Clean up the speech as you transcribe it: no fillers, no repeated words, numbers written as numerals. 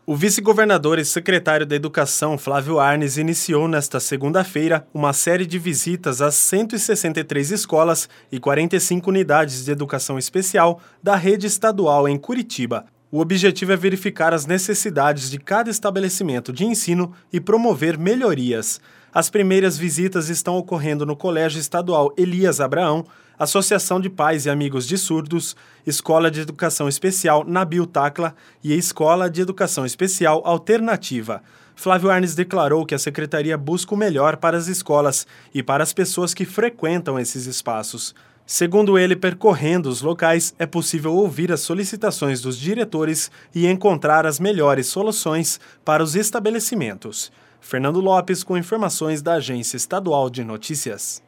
O vice-governador e secretário da Educação, Flávio Arnes, iniciou nesta segunda-feira uma série de visitas às 163 escolas e 45 unidades de educação especial da rede estadual em Curitiba. O objetivo é verificar as necessidades de cada estabelecimento de ensino e promover melhorias. As primeiras visitas estão ocorrendo no Colégio Estadual Elias Abraão, Associação de Pais e Amigos de Surdos, Escola de Educação Especial Nabil Tacla e a Escola de Educação Especial Alternativa. Flávio Arnes declarou que a secretaria busca o melhor para as escolas e para as pessoas que frequentam esses espaços. Segundo ele, percorrendo os locais, é possível ouvir as solicitações dos diretores e encontrar as melhores soluções para os estabelecimentos. Fernando Lopes, com informações da Agência Estadual de Notícias.